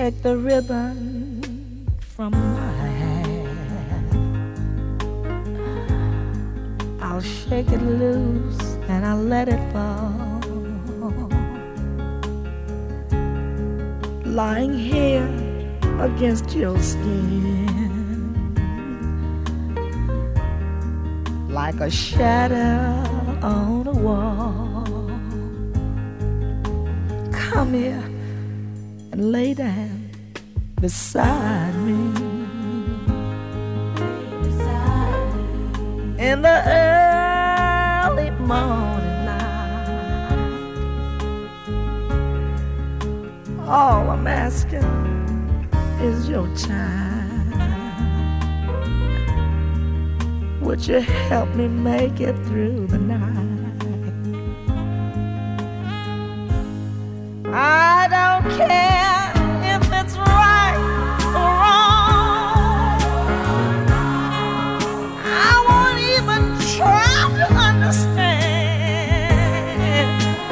take the ribbon from my hair. I'll shake it loose and I'll let it fall. Lying here against your skin, like a shadow on a wall. Come here and lay down beside me. In the early morning light, all I'm asking is your time. Would you help me make it through the night? I don't care if it's right or wrong. I won't even try to understand.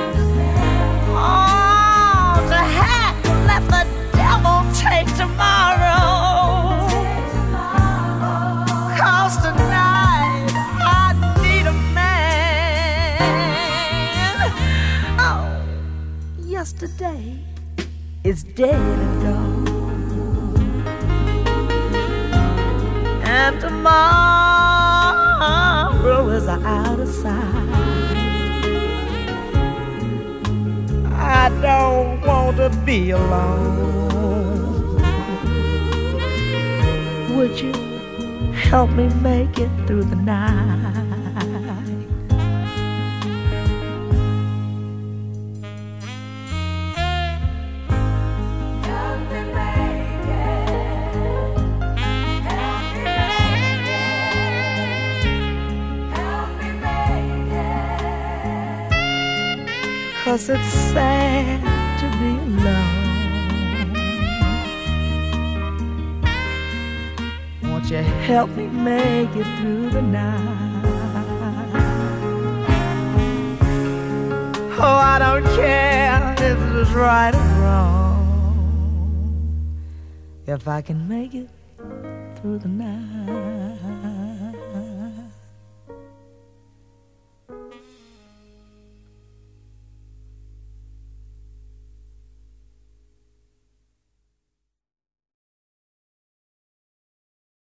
Oh, to have to let the devil take tomorrow. 'Cause tonight I need a man. Oh, yesterday is dead and gone, and tomorrow is out of sight. I don't want to be alone. Would you help me make it through the night? Cause it's sad to be alone. Won't you help me make it through the night? Oh, I don't care if it's right or wrong, if I can make it through the night.